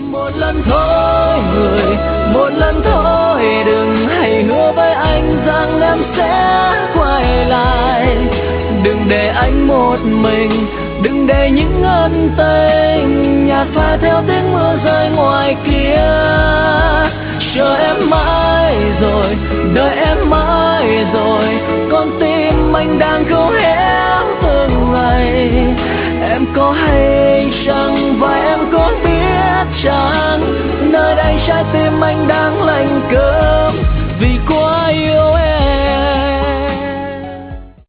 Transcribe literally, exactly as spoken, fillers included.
Một lần thôi người, một lần thôi, đừng hãy hứa với anh rằng em sẽ quay lại. Đừng để anh một mình, đừng để những ân tình nhạt phai theo tiếng mưa rơi ngoài kia. Chờ em mãi rồi, đợi em mãi rồi, con tim anh đang khô héo từng ngày. Em có hay chăng và em có biết chăng, nơi đây trái tim anh đang lạnh cơn.